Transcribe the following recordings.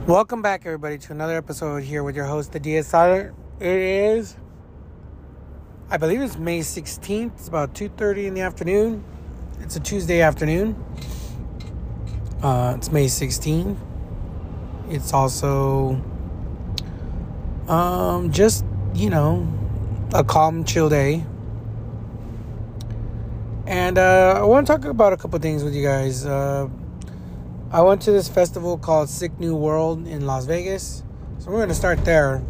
Welcome back, everybody, to another episode here with your host, the DS Silent. It is, I believe it's May 16th. It's about 2:30 in the afternoon. It's a Tuesday afternoon. It's May 16th. It's also just, a calm, chill day. And I want to talk about a couple things with you guys. I went to this festival called Sick New World in Las Vegas. So we're going to start there.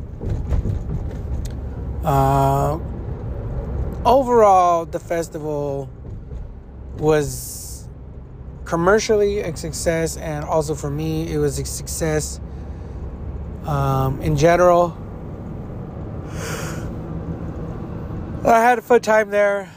Overall, the festival was commercially a success, and also for me, it was a success in general. I had a fun time there.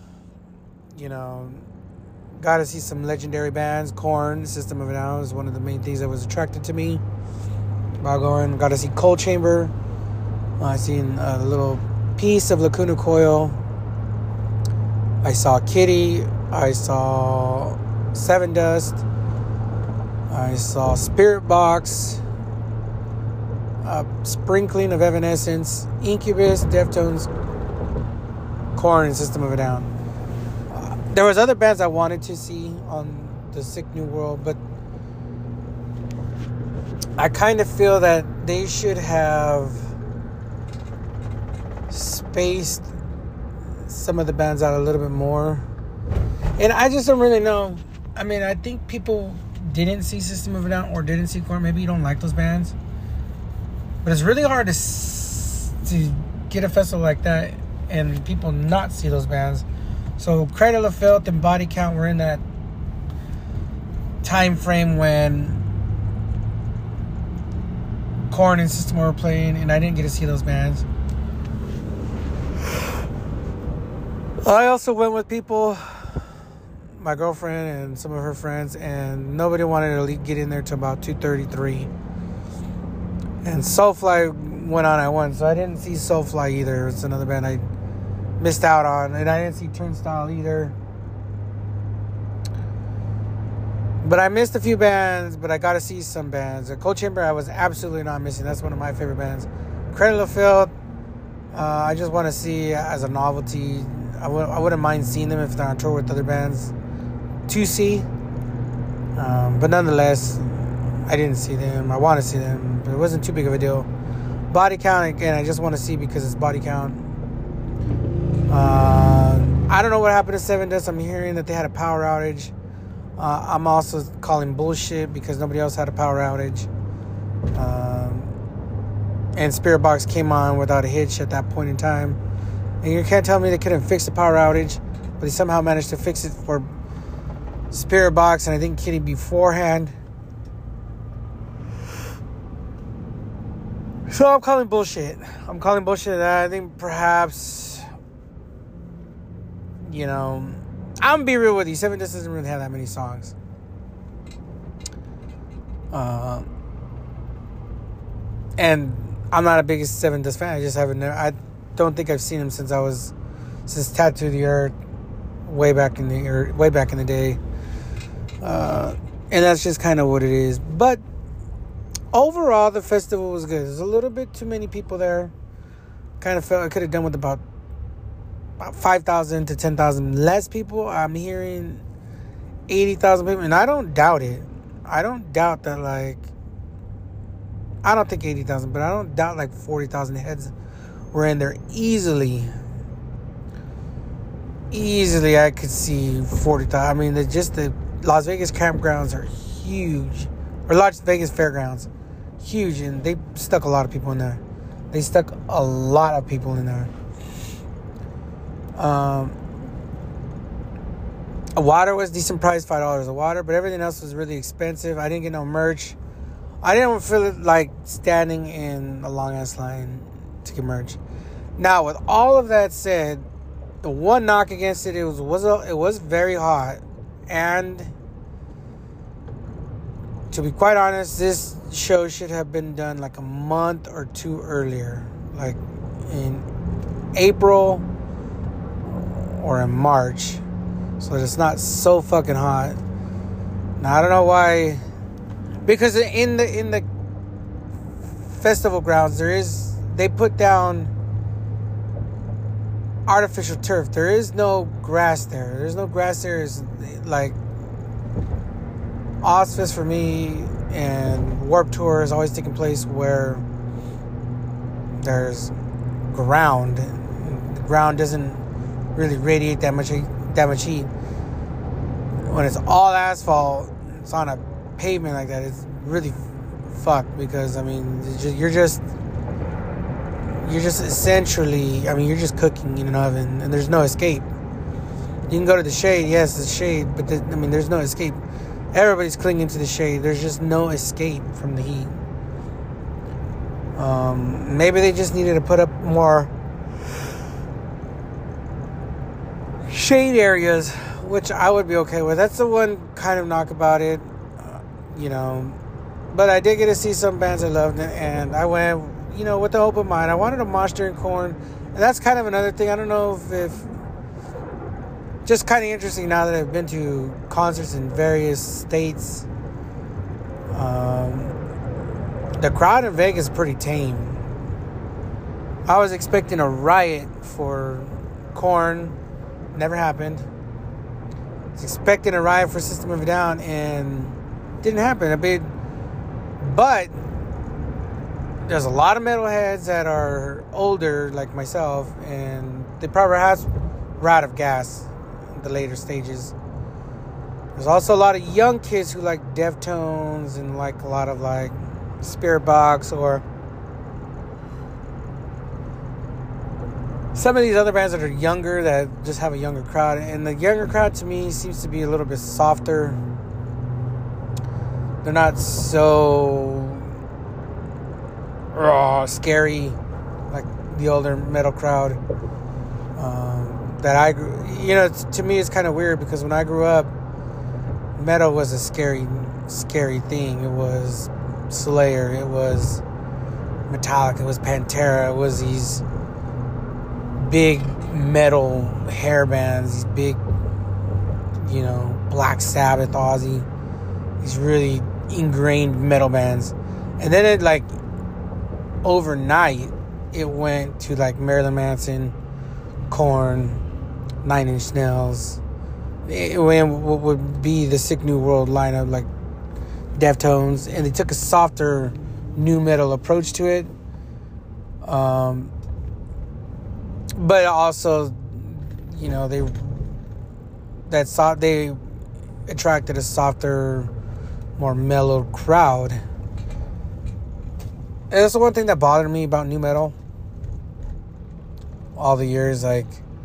Got to see some legendary bands. Korn, System of a Down is one of the main things that was attracted to me about going. Got to see Cold Chamber. I seen a little piece of Lacuna Coil. I saw Kitty. I saw Seven Dust. I saw Spirit Box. A sprinkling of Evanescence, Incubus, Deftones, Korn, and System of a Down. There was other bands I wanted to see on the Sick New World, but I kind of feel that they should have spaced some of the bands out a little bit more. And I just don't really know. I mean, I think people didn't see System of a Down or didn't see Korn. Maybe you don't like those bands. But it's really hard to get a festival like that and people not see those bands. So Cradle of Filth and Body Count were in that time frame when Korn and System were playing, and I didn't get to see those bands. I also went with people, my girlfriend and some of her friends, and nobody wanted to get in there till about 2:33. And Soulfly went on at 1, so I didn't see Soulfly either. It's another band I missed out on, and I didn't see Turnstile either. But I missed a few bands, but I got to see some bands. Cold Chamber, I was absolutely not missing. That's one of my favorite bands. Cradle of Filth, I just want to see as a novelty. I wouldn't mind seeing them if they're on tour with other bands to see. But nonetheless, I didn't see them. I want to see them, but it wasn't too big of a deal. Body Count, again, I just want to see because it's Body Count. I don't know what happened to Seven Dust. I'm hearing that they had a power outage. I'm also calling bullshit because nobody else had a power outage. And Spirit Box came on without a hitch at that point in time. And you can't tell me they couldn't fix the power outage, but they somehow managed to fix it for Spirit Box and I think Kitty beforehand. So I'm calling bullshit. I think perhaps, I'm going to be real with you. Seven Dust doesn't really have that many songs. And I'm not a biggest Seven Dust fan. I don't think I've seen him since Tattoo the Earth way back in the day. And that's just kind of what it is. But overall, the festival was good. There's a little bit too many people there. Kind of felt I could have done with about 5,000 to 10,000 less people. I'm hearing 80,000 people, and I don't doubt it. I don't doubt that, I don't think 80,000, but I don't doubt 40,000 heads were in there easily. Easily, I could see 40,000. I mean, the Las Vegas campgrounds are huge, or Las Vegas fairgrounds, huge, and they stuck a lot of people in there. Water was decent price, $5 a water, but everything else was really expensive. I didn't get no merch. I didn't feel like standing in a long ass line to get merch. Now, with all of that said, the one knock against it, it was very hot, and to be quite honest, this show should have been done a month or two earlier, in April or in March, so that it's not so fucking hot. Now I don't know why, because in the festival grounds, they put down artificial turf. There is no grass there. There's no grass there. It's like Ozfest for me and Warped Tour is always taking place where there's ground. The ground doesn't really radiate that much heat. When it's all asphalt, it's on a pavement like that, it's really fucked, because I mean you're just essentially, I mean, you're just cooking in an oven, and there's no escape. You can go to the shade, yes, the shade, but there's no escape. Everybody's clinging to the shade. There's just no escape from the heat. Maybe they just needed to put up more shade areas, which I would be okay with. That's the one kind of knock about it, But I did get to see some bands I loved, and I went, with an open mind. I wanted to mosh during Korn, and that's kind of another thing. I don't know if just kind of interesting now that I've been to concerts in various states. The crowd in Vegas is pretty tame. I was expecting a riot for Korn. Never happened. I was expecting a riot for System of a Down, and didn't happen. But there's a lot of metalheads that are older, like myself, and they probably were out of gas in the later stages. There's also a lot of young kids who like Deftones and like a lot of like Spiritbox or some of these other bands that are younger that just have a younger crowd. And the younger crowd to me seems to be a little bit softer. They're not so scary like the older metal crowd. To me it's kind of weird, because when I grew up, metal was a scary thing. It was Slayer, it was Metallica, it was Pantera, it was these big metal hair bands, these big, Black Sabbath, Ozzy, these really ingrained metal bands. And then it like overnight it went to like Marilyn Manson, Korn, Nine Inch Nails. It went what would be the Sick New World lineup, like Deftones, and they took a softer new metal approach to it. But also, they attracted a softer, more mellow crowd. And that's the one thing that bothered me about new metal all the years. Like,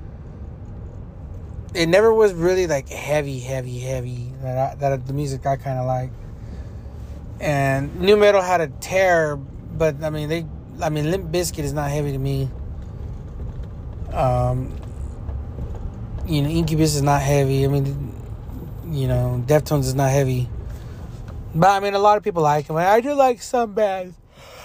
it never was really like heavy that the music I kind of like. And new metal had a tear, but Limp Bizkit is not heavy to me. Incubus is not heavy. Deftones is not heavy. But a lot of people like them. I do like some bands.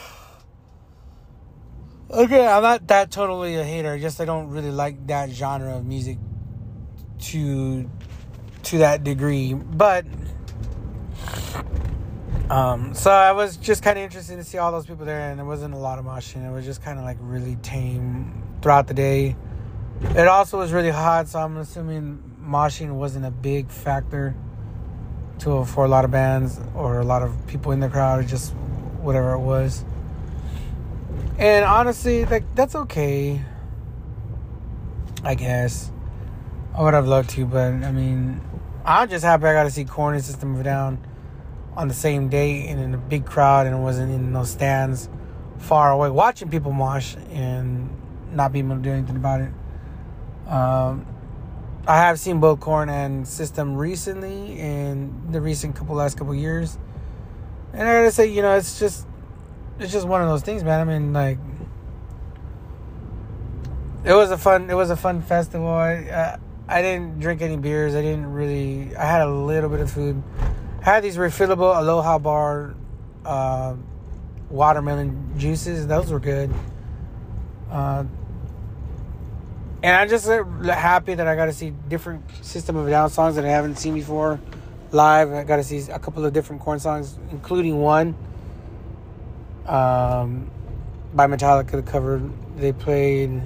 Okay, I'm not that totally a hater. Just I don't really like that genre of music to that degree. But so I was just kind of interested to see all those people there, and there wasn't a lot of moshing. It was just kind of like really tame throughout the day. It also was really hot, so I'm assuming moshing wasn't a big factor for a lot of bands or a lot of people in the crowd, just whatever it was. And honestly, like, that's okay, I guess. I would have loved to, but I'm just happy I got to see Korn and System of a Down on the same day and in a big crowd, and it wasn't in those stands far away watching people mosh and not being able to do anything about it. I have seen both Korn and System recently in the last couple years, and I gotta say, it's just one of those things, man. It was a fun festival. I didn't drink any beers. I had a little bit of food. I had these refillable Aloha Bar watermelon juices. Those were good. And I'm just happy that I got to see different System of a Down songs that I haven't seen before. live. I got to see a couple of different Korn songs, including one by Metallica. The cover they played.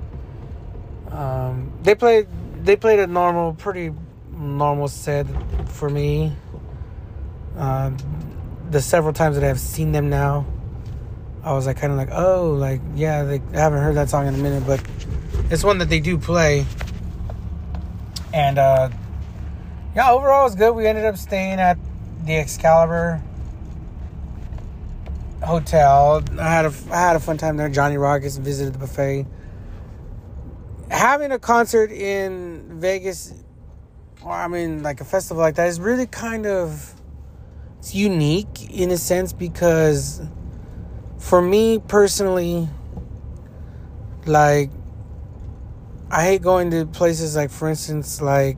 They played a pretty normal set for me. The several times that I've seen them now, I was like kind of like, oh, like yeah, I haven't heard that song in a minute, but it's one that they do play. And yeah, overall it's good. We ended up staying at the Excalibur Hotel. I had a fun time there. Johnny Rockets visited the buffet. Having a concert in Vegas, or I mean, like a festival like that, is really kind of, it's unique in a sense, because for me personally, like, I hate going to places like, for instance, like,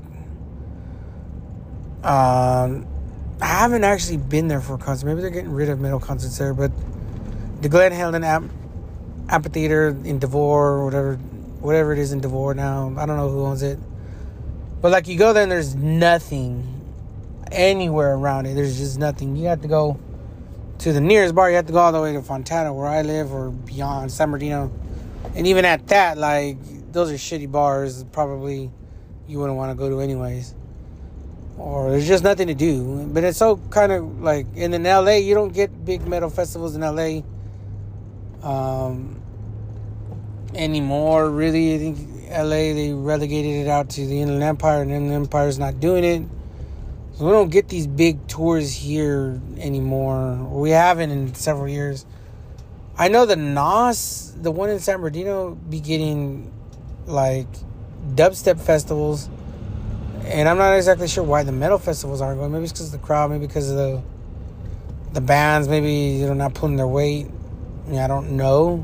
I haven't actually been there for a concert. Maybe they're getting rid of metal concerts there, but the Glen Helen Amphitheater in Devore, or whatever it is in Devore now, I don't know who owns it. But like, you go there and there's nothing anywhere around it. There's just nothing. You have to go to the nearest bar. You have to go all the way to Fontana, where I live, or beyond San Bernardino. And even at that, like, those are shitty bars. Probably you wouldn't want to go to anyways. Or there's just nothing to do. But it's so kind of like, and in LA, you don't get big metal festivals in LA anymore, really. I think LA, they relegated it out to the Inland Empire, and Inland Empire's not doing it. So we don't get these big tours here anymore. We haven't in several years. I know the NOS, the one in San Bernardino, be getting like dubstep festivals. And I'm not exactly sure why the metal festivals aren't going. Maybe it's because of the crowd. Maybe because of the bands. Maybe they're not pulling their weight. I mean, I don't know.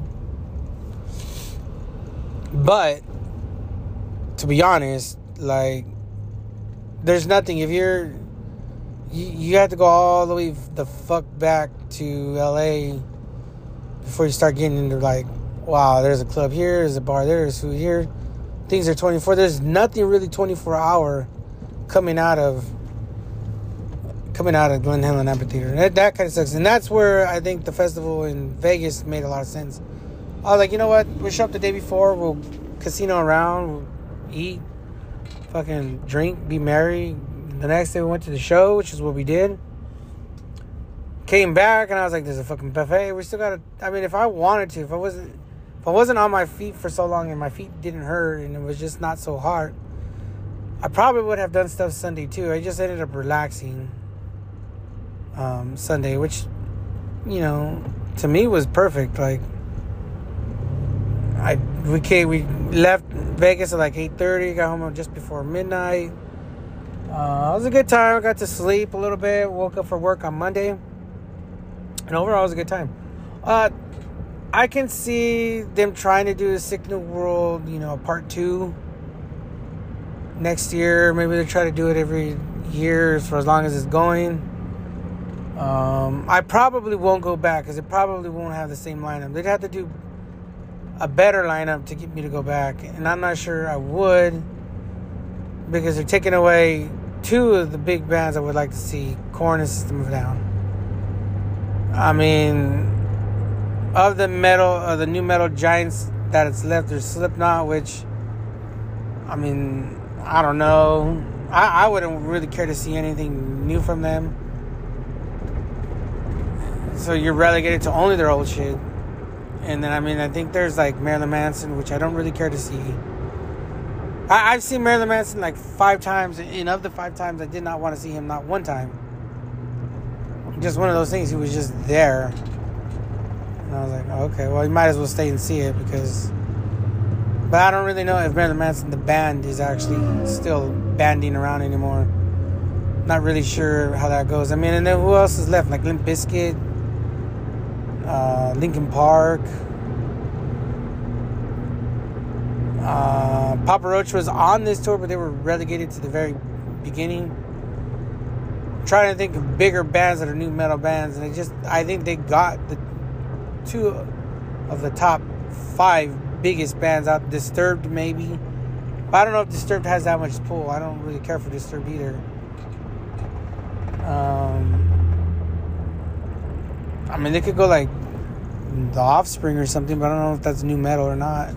But to be honest, like, there's nothing. If you have to go all the way the fuck back to LA before you start getting into, like, wow, there's a club here, there's a bar there, there's food here. Things are 24. There's nothing really 24 hour coming out of Glen Helen Amphitheater. That kind of sucks. And that's where I think the festival in Vegas made a lot of sense. I was like, you know what? We'll show up the day before. We'll casino around. We'll eat. Fucking drink. Be merry. The next day we went to the show, which is what we did. Came back and I was like, there's a fucking buffet. We still got to... I mean, if I wanted to, if I wasn't on my feet for so long and my feet didn't hurt and it was just not so hard, I probably would have done stuff Sunday too. I just ended up relaxing Sunday, which, you know, to me was perfect. Like, we left Vegas at like 8:30, got home just before midnight. It was a good time. I got to sleep a little bit, woke up for work on Monday, and overall it was a good time. I can see them trying to do the Sick New World, you know, part 2 next year. Maybe they'll try to do it every year for as long as it's going. I probably won't go back because it probably won't have the same lineup. They'd have to do a better lineup to get me to go back, and I'm not sure I would, because they're taking away 2 of the big bands I would like to see, Korn and System of a Down. I mean, of the new metal giants that it's left, there's Slipknot, which, I mean, I don't know. I wouldn't really care to see anything new from them. So you're relegated to only their old shit. And then, I mean, I think there's like Marilyn Manson, which I don't really care to see. I've seen Marilyn Manson like 5 times, and of the 5 times, I did not want to see him not one time. Just one of those things. He was just there. And I was like, oh, okay, well, you might as well stay and see it, because... But I don't really know if Marilyn Manson, the band, is actually still banding around anymore. Not really sure how that goes. I mean, and then who else is left? Like Limp Bizkit, Linkin Park. Papa Roach was on this tour, but they were relegated to the very beginning. I'm trying to think of bigger bands that are new metal bands, and I think they got the 2 of the top 5 biggest bands out. Disturbed, maybe. But I don't know if Disturbed has that much pull. I don't really care for Disturbed either. I mean, they could go like The Offspring or something, but I don't know if that's new metal or not.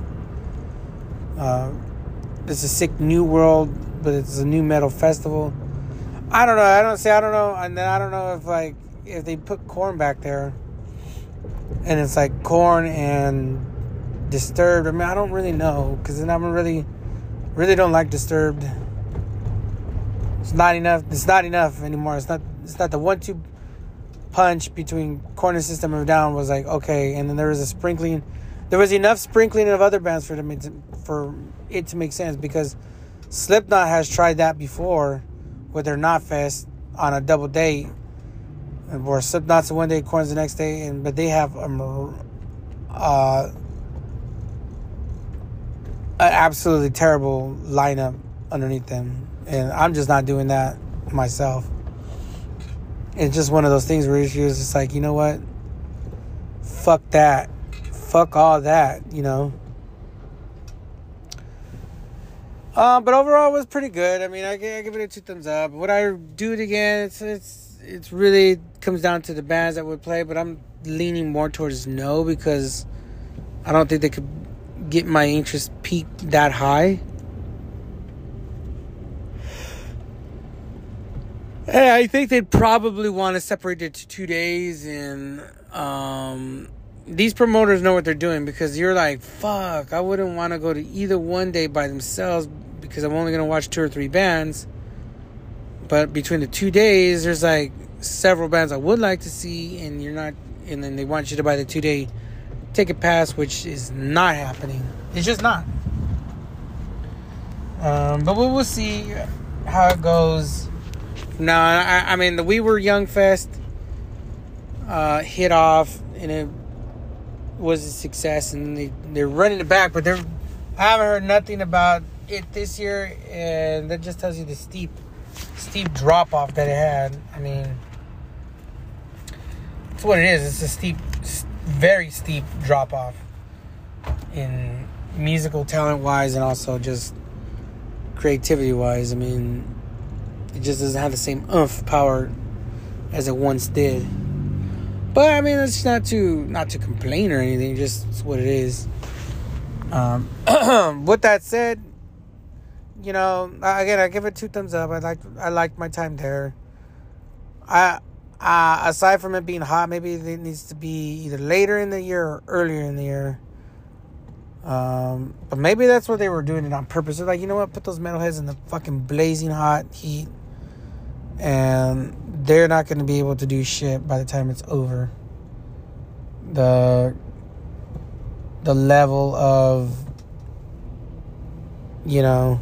It's a sick New World, but it's a new metal festival. I don't know. I don't know, and then I don't know if they put Korn back there, and it's like Korn and Disturbed. I mean, I don't really know, because then I'm really don't like Disturbed. It's not enough. It's not enough anymore. It's not the 1-2 punch between Korn and System of a Down was like, okay, and then there was a sprinkling. There was enough sprinkling of other bands for it to make sense, because Slipknot has tried that before with their Knotfest on a double date, where Slipknot's the one day, Korn's the next day, but they have an absolutely terrible lineup underneath them, and I'm just not doing that myself. It's just one of those things where it's just like, you know what? Fuck that. Fuck all that, you know. But overall, it was pretty good. I mean, I give it a 2 thumbs up. Would I do it again? It's really comes down to the bands that would play, but I'm leaning more towards no, because I don't think they could get my interest peaked that high. Hey, I think they'd probably want to separate it to 2 days, and these promoters know what they're doing, because you're like, fuck, I wouldn't want to go to either one day by themselves, because I'm only going to watch 2 or 3 bands. But between the 2 days, there's like several bands I would like to see, and then they want you to buy the 2-day ticket pass, which is not happening. It's just not. But we will see how it goes. No, I mean, the We Were Young Fest hit off, and it was a success, and they're running it back, but I haven't heard nothing about it this year, and that just tells you the steep drop off that it had. I mean, it's what it is. It's a very steep drop off in musical talent wise, and also just creativity wise. I mean, it just doesn't have the same oomph power as it once did. But I mean, it's not to complain or anything. Just it's what it is. With that said, you know, again, I give it 2 thumbs up. I liked my time there. Aside from it being hot, maybe it needs to be either later in the year or earlier in the year. But maybe that's what they were doing it on purpose. They're like, you know what? Put those metalheads in the fucking blazing hot heat, and they're not going to be able to do shit by the time it's over. The level of, you know,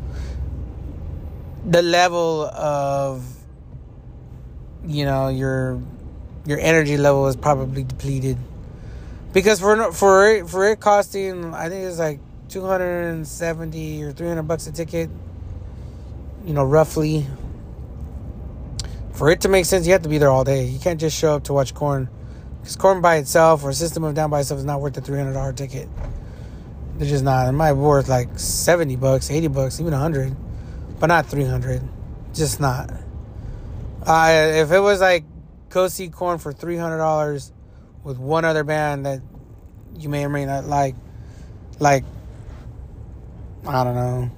your energy level is probably depleted, because for it costing, I think it's like $270 or $300 a ticket, you know, roughly. For it to make sense, you have to be there all day. You can't just show up to watch Korn, because Korn by itself or System of a Down by itself is not worth the $300 ticket. They're just not. It might be worth like $70, $80, even $100, but not $300. Just not. If it was like go see Korn for $300 with one other band that you may or may not like I don't know,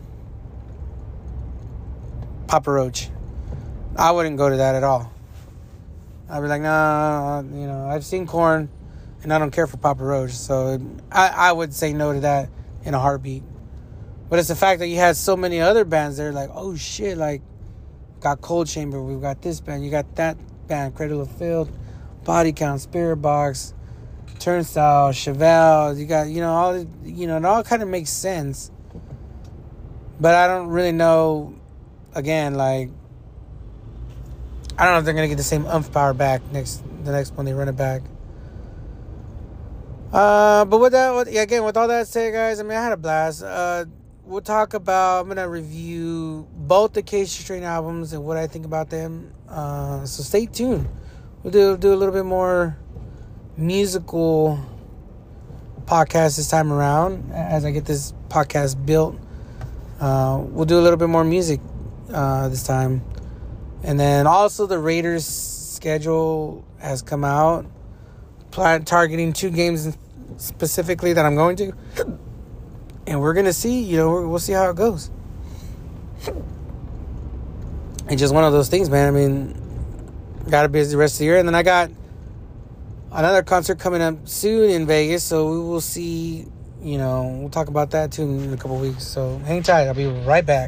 Papa Roach, I wouldn't go to that at all. I'd be like, nah, you know, I've seen Korn, and I don't care for Papa Roach, so I would say no to that in a heartbeat. But it's the fact that you had so many other bands there, like, oh shit, like, got Cold Chamber, we've got this band, you got that band, Cradle of Filth, Body Count, Spirit Box, Turnstile, Chevelle, you got, you know, all, you know, it all kind of makes sense. But I don't really know, again, like, I don't know if they're going to get the same oomph power back the next one they run it back. But with all that said, guys, I mean, I had a blast. We'll talk about, I'm going to review both the Cage Strain albums and what I think about them. So stay tuned. We'll do a little bit more musical podcast this time around as I get this podcast built. We'll do a little bit more music this time. And then also the Raiders schedule has come out. targeting 2 games specifically that I'm going to. And we're going to see, we'll see how it goes. It's just one of those things, man. I mean, got a busy rest of the year. And then I got another concert coming up soon in Vegas. So we will see, we'll talk about that too in a couple of weeks. So hang tight. I'll be right back.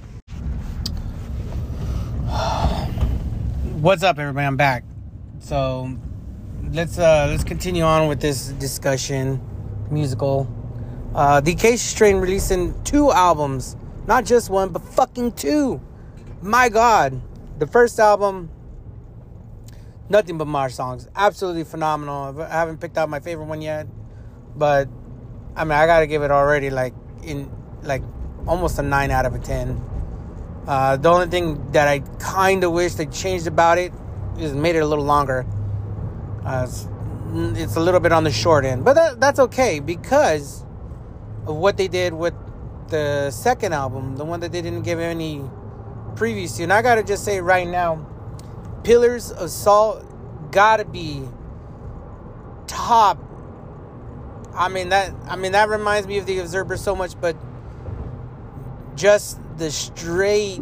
What's up, everybody? I'm back. So let's continue on with this discussion, musical. The Acacia Strain releasing 2 albums, not just 1, but fucking 2. My God, the first album, nothing but Marsh songs, absolutely phenomenal. I haven't picked out my favorite one yet, but I mean, I gotta give it already almost a 9 out of a 10. The only thing that I kind of wish they changed about it is made it a little longer. It's a little bit on the short end, but that's okay because of what they did with the second album, the one that they didn't give any previews to. And I gotta just say right now, Pillars of Salt gotta be top. I mean that reminds me of The Observer so much, but just the straight,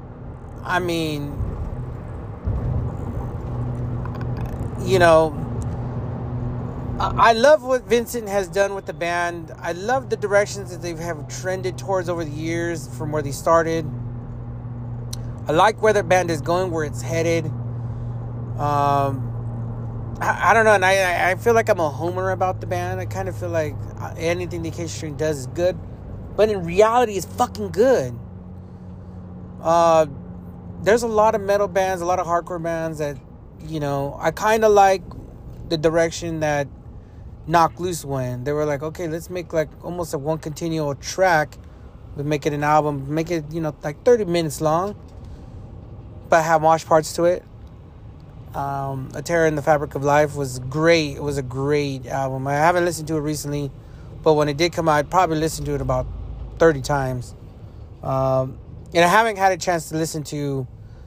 I love what Vincent has done with the band. I love the directions that they have trended towards over the years from where they started. I like where the band is going, where it's headed. I don't know, and I feel like I'm a homer about the band. I kind of feel like anything the Acacia Strain does is good, but in reality, it's fucking good. There's a lot of metal bands, a lot of hardcore bands that, I kind of like the direction that Knocked Loose went. They were like, okay, let's make almost one continual track. We'll make it an album, make it, 30 minutes long, but have mosh parts to it. A Terror in the Fabric of Life was great. It was a great album. I haven't listened to it recently, but when it did come out, I'd probably listened to it about 30 times. And I haven't had a chance to listen to,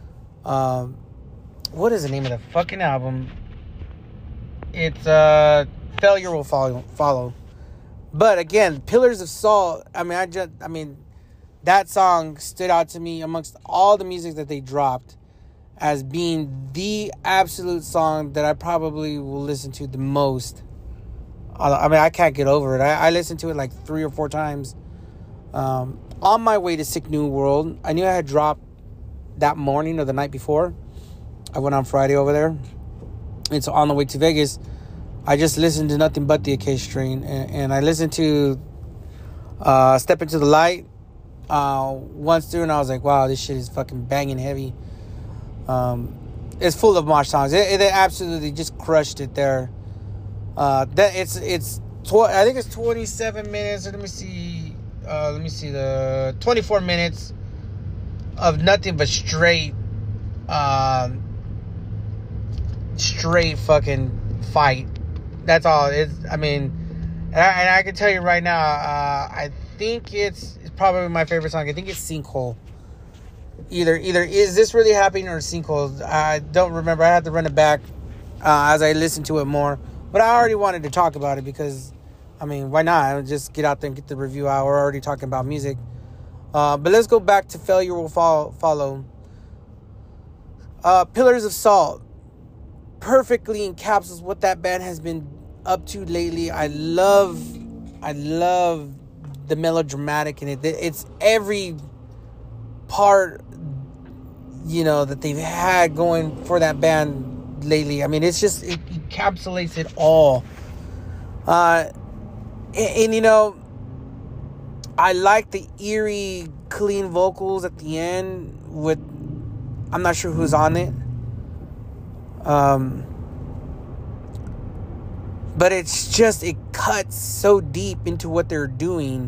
what is the name of the fucking album? It's, Failure Will Follow. But again, Pillars of Salt, that song stood out to me amongst all the music that they dropped as being the absolute song that I probably will listen to the most. I can't get over it. I listened to it 3 or 4 times. On my way to Sick New World, I knew I had dropped that morning or the night before. I went on Friday over there. And so on the way to Vegas, I just listened to nothing but the Acacia Strain. And I listened to Step Into the Light once through, and I was like, wow, this shit is fucking banging heavy. It's full of mosh songs. It absolutely just crushed it there. I think it's 27 minutes. Let me see the 24 minutes of nothing but straight fucking fight. That's all. And I can tell you right now, I think it's probably my favorite song. I think it's Sinkhole. Either Is This Really Happening or Sinkhole. I don't remember. I had to run it back as I listened to it more. But I already wanted to talk about it because, why not? I'll just get out there and get the review out. We're already talking about music. But let's go back to Failure Will Follow. Pillars of Salt perfectly encapsulates what that band has been up to lately. I love the melodramatic in it. It's every part, that they've had going for that band lately. It encapsulates it all. I like the eerie, clean vocals at the end with, I'm not sure who's on it. But it's just, it cuts so deep into what they're doing.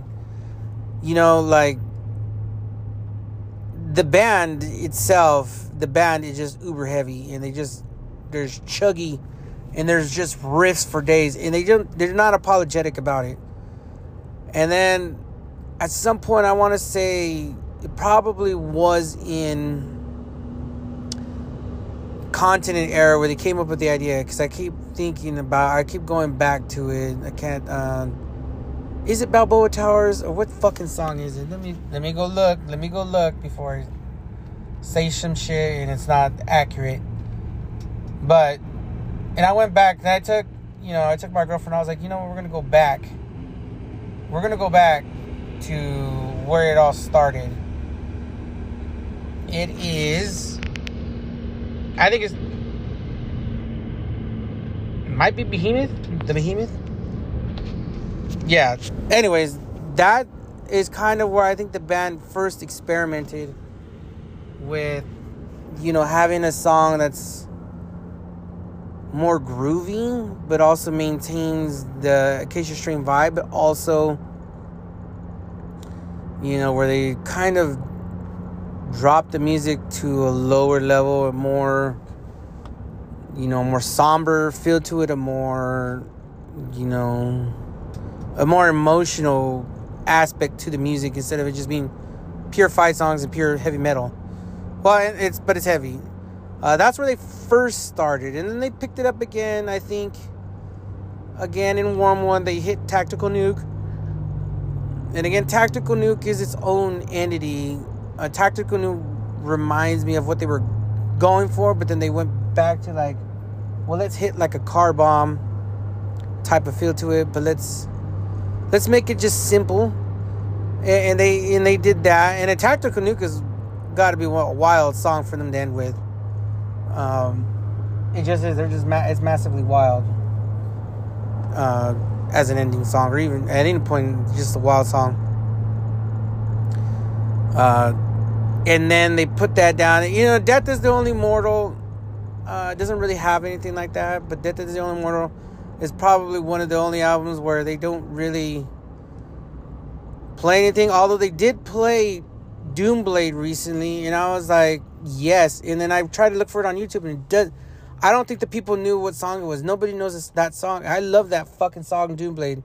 The band itself, is just uber heavy, and there's chuggy, and there's just riffs for days, and they're not apologetic about it. And then at some point, I want to say it probably was in continent era where they came up with the idea, because I keep going back to it. I can't. Is it Balboa Towers, or what fucking song is it? Let me go look. Let me go look before I say some shit and it's not accurate. But, and I went back and I took my girlfriend. I was like, you know what? We're gonna go back. We're gonna go back to where it all started. It is, I think it might be Behemoth. The Behemoth. Yeah. Anyways, that is kind of where I think the band first experimented with, having a song that's more groovy, but also maintains the Acacia Strain vibe, but also, where they kind of drop the music to a lower level, a more somber feel to it, a more emotional aspect to the music, instead of it just being pure fight songs and pure heavy metal. Well, but it's heavy. That's where they first started, and then they picked it up again. I think again in Warm One they hit Tactical Nuke, and again Tactical Nuke is its own entity. Tactical Nuke reminds me of what they were going for, but then they went back to let's hit like a car bomb type of feel to it, but let's make it just simple. And they did that. And a Tactical Nuke has got to be a wild song for them to end with. It just is. It's massively wild as an ending song, or even at any point, just a wild song. And then they put that down. Death is the Only Mortal. It doesn't really have anything like that, but Death is the Only Mortal is probably one of the only albums where they don't really play anything. Although they did play Doomblade recently, and I was like, yes. And then I tried to look for it on YouTube, and it does. I don't think the people knew what song it was. Nobody knows that song. I love that fucking song, Doomblade.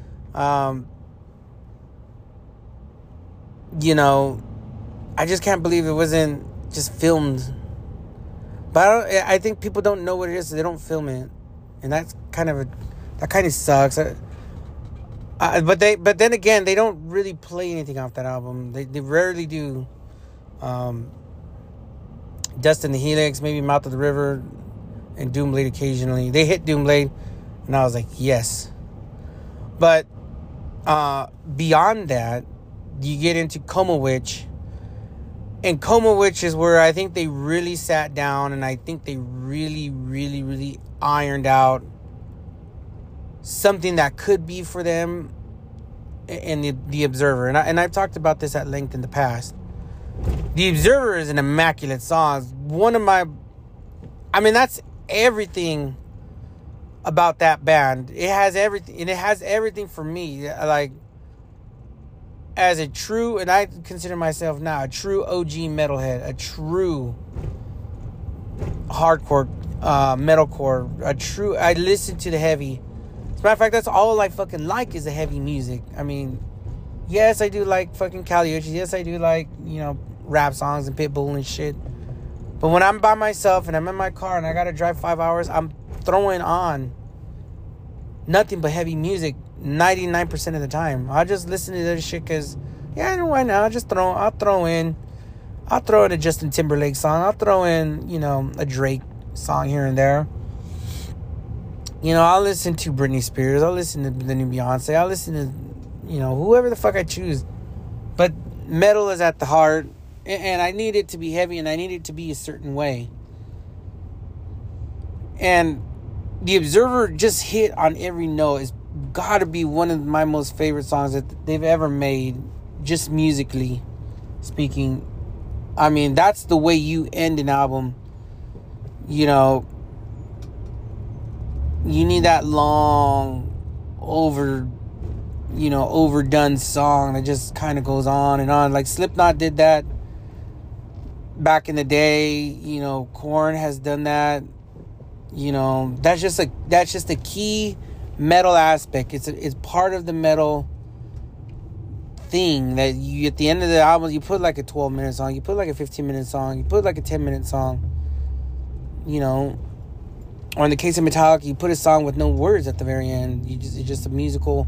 I just can't believe it wasn't just filmed. But I think people don't know what it is, so they don't film it. And that kind of sucks. But then again, they don't really play anything off that album. They rarely do. Dust in the Helix, maybe Mouth of the River, and Doomblade occasionally. They hit Doomblade, and I was like, yes. But beyond that, you get into Coma Witch. And Coma Witch is where I think they really sat down, and I think they really, really, really ironed out something that could be for them in the Observer. And I've talked about this at length in the past. The Observer is an immaculate song. One of my... that's everything about that band. It has everything. And it has everything for me. As a true... And I consider myself now a true OG metalhead. A true hardcore metalcore. I listen to the heavy. As a matter of fact, that's all I fucking like is the heavy music. Yes, I do like fucking Kali Uchis. Yes, I do like, rap songs and Pitbull and shit. But when I'm by myself and I'm in my car and I gotta drive 5 hours, I'm throwing on nothing but heavy music 99% of the time. I'll just listen to this shit because, why not? I'll throw in a Justin Timberlake song. I'll throw in, a Drake song here and there. I'll listen to Britney Spears. I'll listen to the new Beyonce. I'll listen to, whoever the fuck I choose. But metal is at the heart. And I need it to be heavy, and I need it to be a certain way. And The Observer just hit on every note. It's got to be one of my most favorite songs that they've ever made, just musically speaking. That's the way you end an album. You need that long, overdone song that just kind of goes on and on. Like Slipknot did that back in the day. Korn has done that. That's just a key metal aspect. It's part of the metal thing that you, at the end of the album, you put like a 12-minute song, you put like a 15-minute song, you put like a 10-minute song. you know, or in the case of Metallica, you put a song with no words at the very end. It's just a musical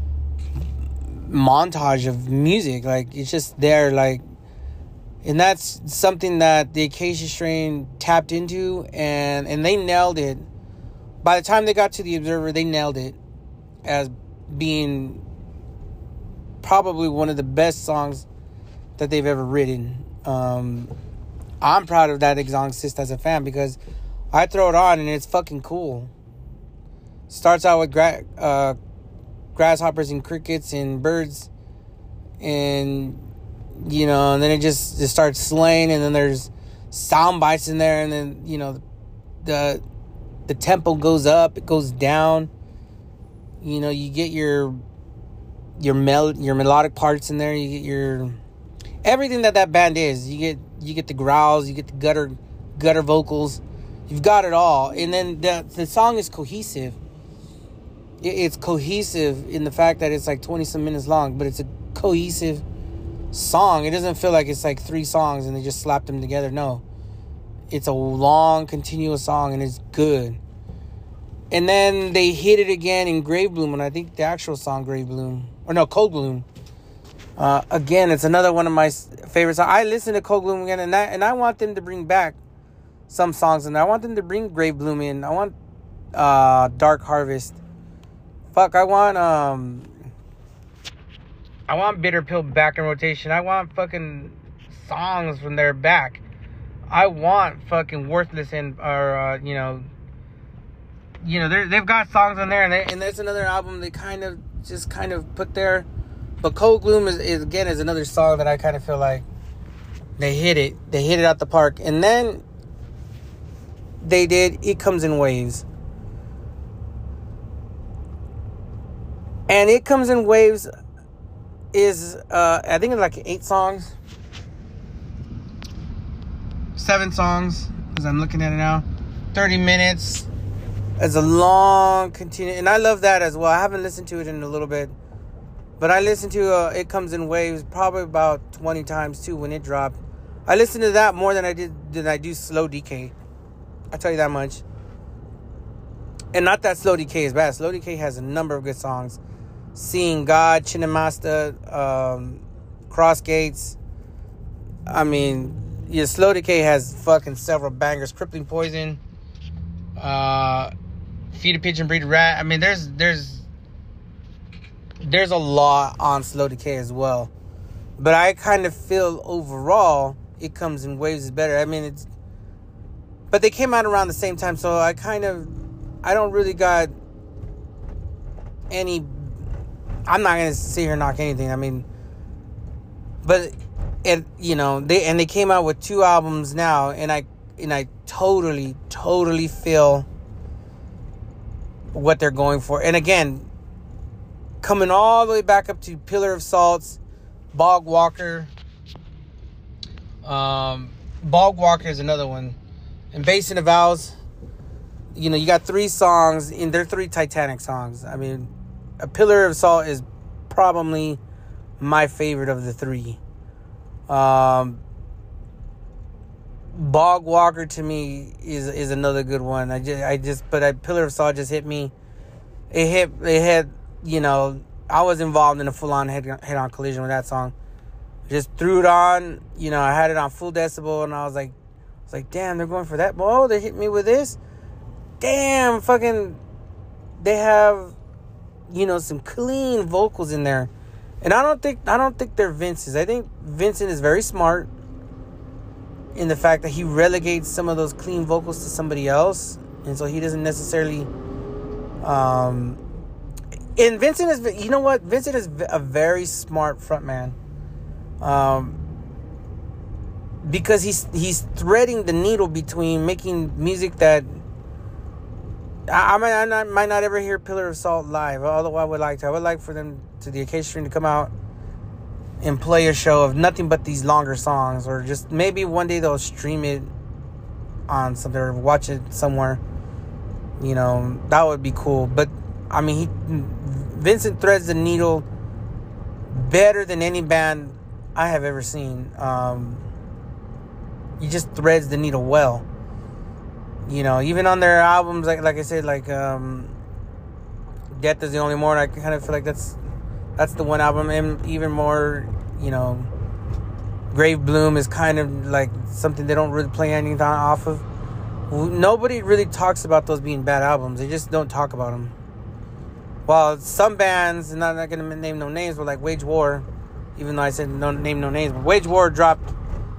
montage of music. Like, it's just there, like, and that's something that the Acacia Strain tapped into, and they nailed it. By the time they got to The Observer, they nailed it as being probably one of the best songs that they've ever written. I'm proud of that song Exist as a fan, because I throw it on and it's fucking cool. Starts out with grasshoppers and crickets and birds, and you know, and then it starts slaying, and then there's sound bites in there, and then, you know, the tempo goes up, it goes down. You know, you get your melodic parts in there, you get your everything that band is. You get the growls, you get the gutter vocals. You've got it all. And then the song is cohesive. It's cohesive in the fact that it's like 20-some minutes long, but it's a cohesive song. It doesn't feel like it's like 3 songs and they just slapped them together. No. It's a long, continuous song, and it's good. And then they hit it again in Grave Bloom, and I think the actual song Grave Bloom, or no, Cold Bloom. Again, it's another one of my favorites. I listen to Cold Bloom again, and I want them to bring back some songs, and I want them to bring Grave Bloom in. I want Dark Harvest. Fuck, I want Bitter Pill back in rotation. I want fucking songs from their back. I want fucking Worthless and they've got songs on there, and that's another album they kind of put there. But Cold Gloom is another song that I kind of feel like they hit it out the park. And then they did It Comes in Waves. And It Comes in Waves is I think it's like 8 songs. 7 songs, as I'm looking at it now. 30 minutes. It's a long continuous, and I love that as well. I haven't listened to it in a little bit, but I listened to It Comes in Waves probably about 20 times too when it dropped. I listened to that more than I do Slow Decay. I'll tell you that much. And not that Slow Decay is bad. Slow Decay has a number of good songs. Seeing God, Chinamasta, Cross Gates. I mean, yeah, Slow Decay has fucking several bangers. Crippling Poison, Feed a Pigeon, Breed a Rat. I mean, there's a lot on Slow Decay as well. But I kind of feel overall It Comes in Waves is better. I mean, but they came out around the same time, so I don't really got any. I'm not gonna sit here and knock anything. I mean, but they came out with 2 albums now, and I totally feel what they're going for. And again, coming all the way back up to Pillar of Salts, Bog Walker. Bog Walker is another one. And Basin of Vows. You know, you got 3 songs, and they're 3 Titanic songs. I mean, A Pillar of Salt is probably my favorite of the 3. Bog Walker to me is another good one. But Pillar of Salt just hit me. It hit, you know, I was involved in a full-on head-on collision with that song. Just threw it on, you know, I had it on full decibel, and I was like, damn, they're going for that. Oh, they hit me with this. Damn, fucking, they have, you know, some clean vocals in there. And I don't think they're Vince's. I think Vincent is very smart in the fact that he relegates some of those clean vocals to somebody else, and so he doesn't necessarily. And Vincent is, you know what? Vincent is a very smart frontman, because he's threading the needle between making music that. I might not ever hear Pillar of Salt live, although I would like for them to the Acacia Strain to come out and play a show of nothing but these longer songs, or just maybe one day they'll stream it on something or watch it somewhere. You know, that would be cool. But I mean, Vincent threads the needle better than any band I have ever seen. He just threads the needle well. You know, even on their albums, like I said, like Death is the Only Mourn, I kind of feel like that's the one album. And even more, you know, Grave Bloom is kind of like something they don't really play anything off of. Nobody really talks about those being bad albums. They just don't talk about them. Well, some bands, and I'm not going to name no names, but like Wage War, even though I said name no names, but Wage War dropped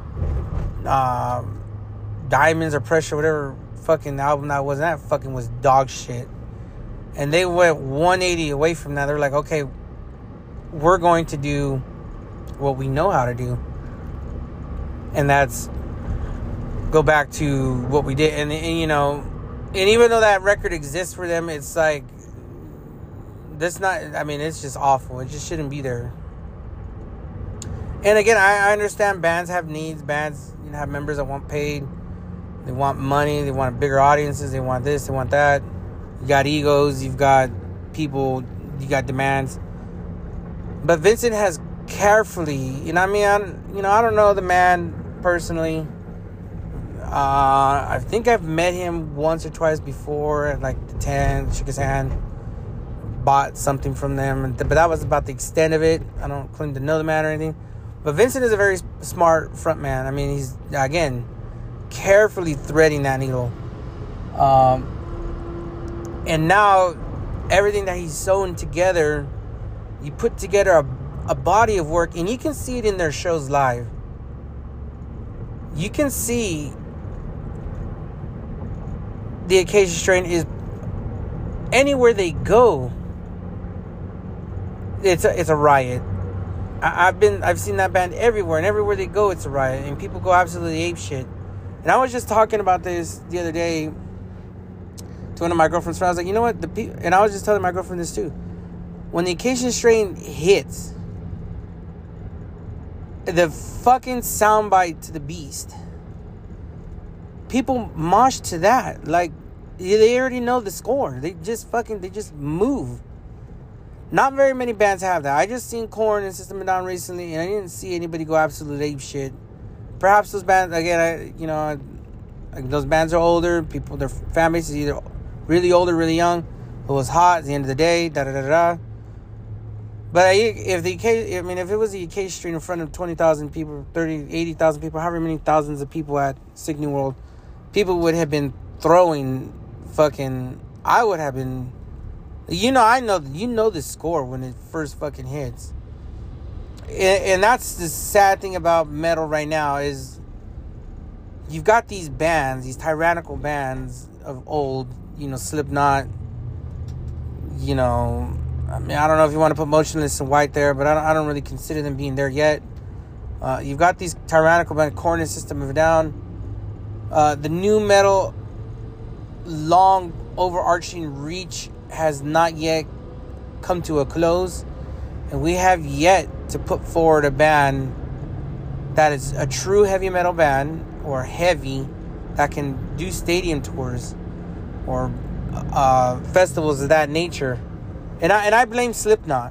Diamonds or Pressure, whatever fucking album that was. That fucking was dog shit. And they went 180 away from that. They're like, okay, we're going to do what we know how to do. And that's go back to what we did. And you know, and even though that record exists for them, it's like, that's not, I mean, it's just awful. It just shouldn't be there. And again, I understand bands have needs. Bands, you know, have members that want paid. They want money. They want bigger audiences. They want this. They want that. You got egos. You've got people. You got demands. But Vincent has carefully, you know, I mean, I don't know the man personally. I think I've met him once or twice before at like the 10, shook his hand, bought something from them, but that was about the extent of it. I don't claim to know the man or anything. But Vincent is a very smart front man. I mean, he's, again, carefully threading that needle. And now, everything that he's sewn together, you put together a body of work, and you can see it in their shows live. You can see the Acacia Strain is, anywhere they go, it's a riot. I've seen that band everywhere, and everywhere they go, it's a riot, and people go absolutely ape shit. And I was just talking about this the other day to one of my girlfriend's friends. I was like, you know what? And I was just telling my girlfriend this too. When the Acacia Strain hits, the fucking soundbite to the beast, people mosh to that. Like, they already know the score. They just move. Not very many bands have that. I just seen Korn and System of a Down recently, and I didn't see anybody go absolute ape shit. Perhaps those bands, again, those bands are older. People, their fan base is either really old or really young. It was hot at the end of the day, da-da-da-da. But if it was the Acacia Strain in front of 20,000 people, 30, 80,000 people, however many thousands of people at Sick New World, people would have been throwing fucking, I would have been, you know the score when it first fucking hits. And that's the sad thing about metal right now is you've got these bands, these tyrannical bands of old, Slipknot, I mean, I don't know if you want to put Motionless in White there, but I don't really consider them being there yet. You've got these tyrannical bands, Korn and System of a Down. The new metal long overarching reach has not yet come to a close, and we have yet to put forward a band that is a true heavy metal band or heavy that can do stadium tours or festivals of that nature. And I blame Slipknot.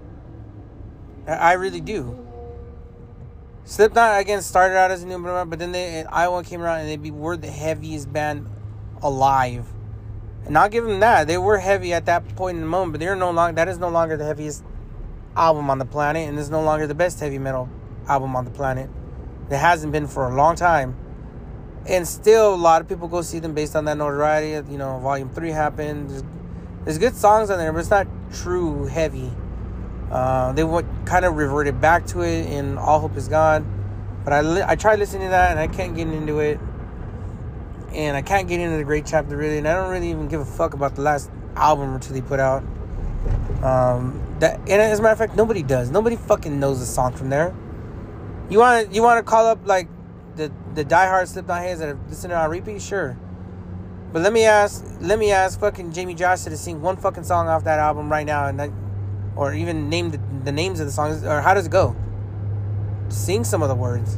I really do. Slipknot, again, started out as a new band, but then Iowa came around and were the heaviest band alive. And I'll give them that. They were heavy at that point in the moment, but that is no longer the heaviest album on the planet, and is no longer the best heavy metal album on the planet. It hasn't been for a long time. And still, a lot of people go see them based on that notoriety. Volume 3 happened. There's good songs on there, but it's not true heavy. They kind of reverted back to it in All Hope Is Gone. But I tried listening to that, and I can't get into it. And I can't get into the Great Chapter, really. And I don't really even give a fuck about the last album or two they put out. And as a matter of fact, nobody does. Nobody fucking knows a song from there. You want to call up, like, the diehard Slipknot heads that have listened to it on repeat? Sure. But let me ask fucking Jamie Joshua to sing one fucking song off that album right now, or even name the names of the songs, or how does it go? Sing some of the words.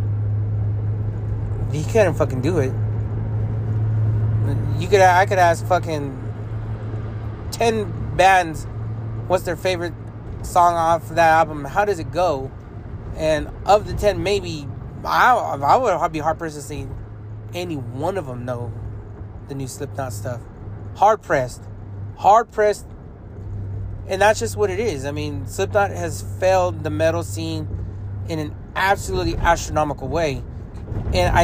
He couldn't fucking do it. I could ask fucking 10 bands what's their favorite song off that album. How does it go? And of the 10, maybe I would be hard pressed to say any one of them know the new Slipknot stuff. Hard pressed. And that's just what it is. I mean, Slipknot has failed the metal scene in an absolutely astronomical way. And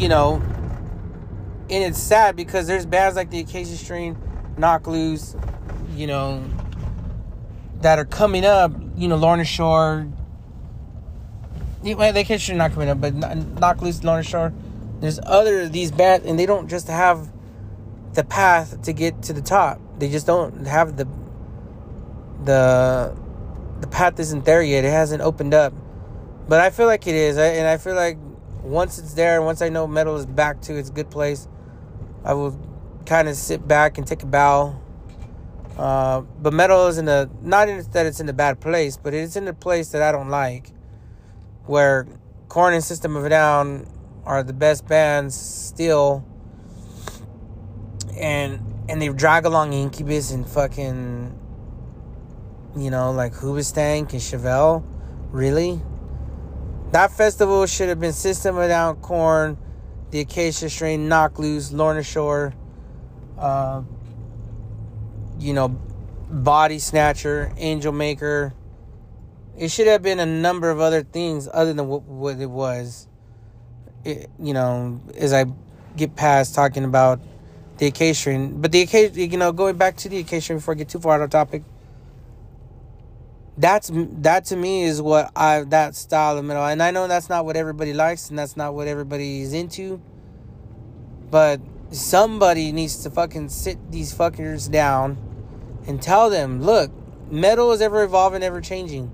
and it's sad because there's bands like the Acacia Strain, Knocked Loose, that are coming up, Lorna Shore. The Acacia Strain not coming up, but Knocked Loose, Lorna Shore. There's these bands, and they don't just have the path to get to the top. They just don't have the path isn't there yet. It hasn't opened up. But I feel like it is. And I feel like once it's there, once I know metal is back to its good place, I will kind of sit back and take a bow. But metal is not that it's in a bad place, but it's in a place that I don't like. Where Korn and System of a Down are the best bands still. And they drag along Incubus and fucking, like Hoobastank and Chevelle. Really? That festival should have been System of a Down, Korn, the Acacia Strain, Knocked Loose, Lorna Shore, Body Snatcher, Angel Maker. It should have been a number of other things other than what it was. As I get past talking about the Acacia Strain. But the Acacia, going back to the Acacia Strain before I get too far out of topic. That to me is that style of metal. And I know that's not what everybody likes and that's not what everybody is into. But somebody needs to fucking sit these fuckers down and tell them, look, metal is ever evolving, ever changing.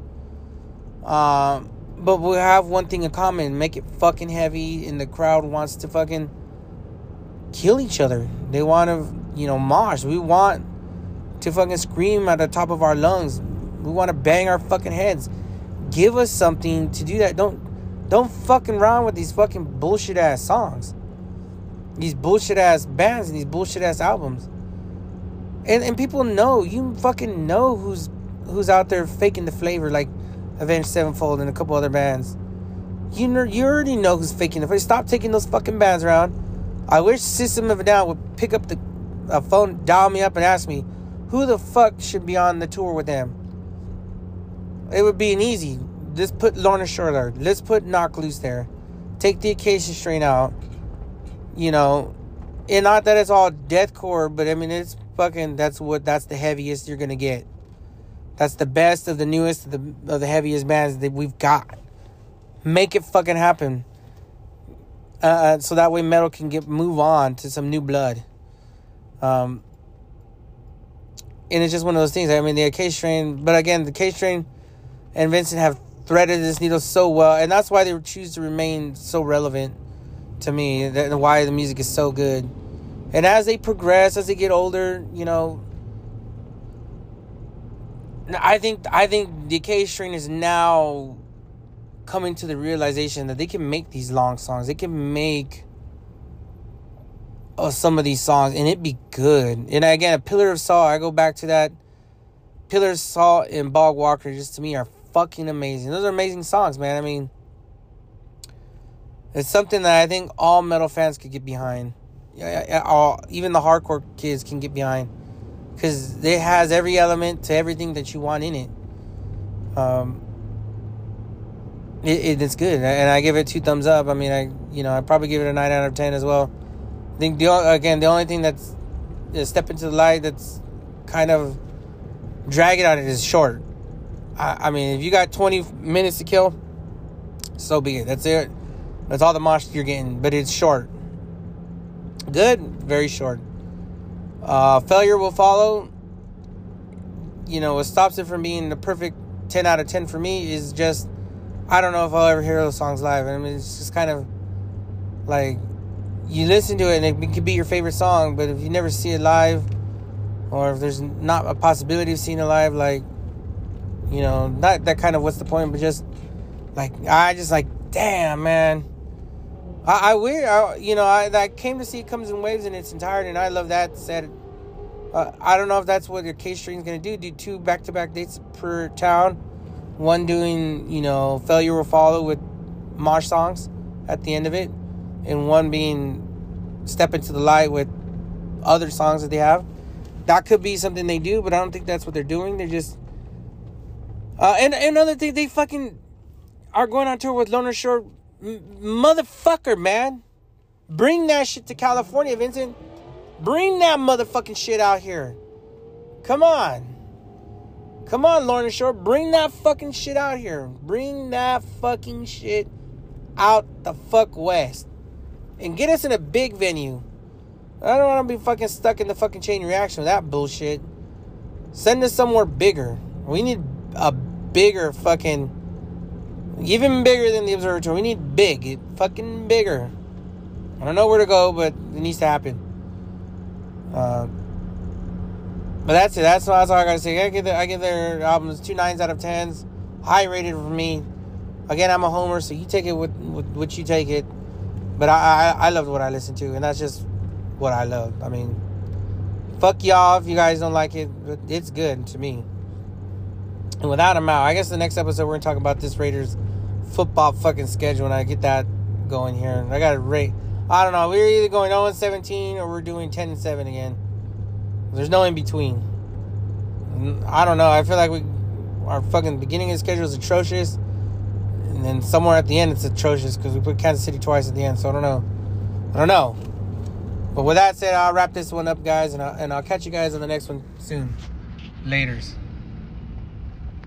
But we have one thing in common. Make it fucking heavy and the crowd wants to fucking kill each other. They want to, mosh. We want to fucking scream at the top of our lungs. We want to bang our fucking heads. Give us something to do that. Don't fucking around with these fucking bullshit ass songs. These bullshit ass bands and these bullshit ass albums. And people know, you fucking know who's out there faking the flavor, like Avenged Sevenfold and a couple other bands. You already know who's faking the flavor. Stop taking those fucking bands around. I wish System of a Down would pick up the phone, dial me up and ask me who the fuck should be on the tour with them. It would be an easy. Let's put Lorna Shore there. Let's put Knocked Loose there. Take the Acacia Strain out. And not that it's all deathcore, but I mean it's fucking. That's the heaviest you're gonna get. That's the best of the newest of the heaviest bands that we've got. Make it fucking happen. So that way metal can move on to some new blood. And it's just one of those things. I mean the Acacia Strain, but again the Acacia Strain and Vincent have threaded this needle so well, and that's why they choose to remain so relevant to me, and why the music is so good. And as they progress, as they get older, I think the Acacia Strain is now coming to the realization that they can make these long songs. They can make some of these songs, and it be good. And again, A Pillar of Salt, I go back to that. Pillar of Salt and Bog Walker, just to me, are fucking amazing. Those are amazing songs, man. I mean, it's something that I think all metal fans could get behind. Even the hardcore kids can get behind. Because it has every element to everything that you want in it. It's good. And I give it 2 thumbs up. I mean, I'd probably give it a 9 out of 10 as well. I think, the only thing that's a step into the light that's kind of dragging on it is short. I mean, if you got 20 minutes to kill, so be it. That's it. That's all the mosh you're getting. But it's short. Good, very short. Failure Will Follow. What stops it from being the perfect 10 out of 10 for me is just, I don't know if I'll ever hear those songs live. I mean, it's just kind of like, you listen to it and it could be your favorite song, but if you never see it live, or if there's not a possibility of seeing it live, like, not that kind of what's the point, but just like, I just like, damn, man. I came to see It Comes in Waves in its entirety, and I love that set. I don't know if that's what your Acacia Strain is going to do 2 back-to-back dates per town. One doing, Failure Will Follow with mosh songs at the end of it, and one being Step Into the Light with other songs that they have. That could be something they do, but I don't think that's what they're doing. They're just... and another thing, they fucking are going on tour with Loner Shore. Motherfucker, man. Bring that shit to California, Vincent. Bring that motherfucking shit out here. Come on. Come on, Loner Shore. Bring that fucking shit out here. Bring that fucking shit out the fuck west. And get us in a big venue. I don't want to be fucking stuck in the fucking Chain Reaction with that bullshit. Send us somewhere bigger. We need a bigger fucking... Even bigger than the Observatory. We need big. Fucking bigger. I don't know where to go, but it needs to happen. But that's it. That's all I gotta say. I give their albums 2 9s out of 10s. High rated for me. Again, I'm a homer, so you take it with what you take it. But I loved what I listened to, and that's just what I love. I mean, fuck y'all if you guys don't like it, but it's good to me. And without a doubt, I guess the next episode we're gonna talk about this Raiders football fucking schedule when I get that going here. I got to rate. I don't know. We're either going 0-17 or we're doing 10-7 again. There's no in between. I don't know. I feel like our fucking beginning of the schedule is atrocious, and then somewhere at the end it's atrocious because we put Kansas City twice at the end. So I don't know. But with that said, I'll wrap this one up, guys, and I'll catch you guys on the next one soon. Laters.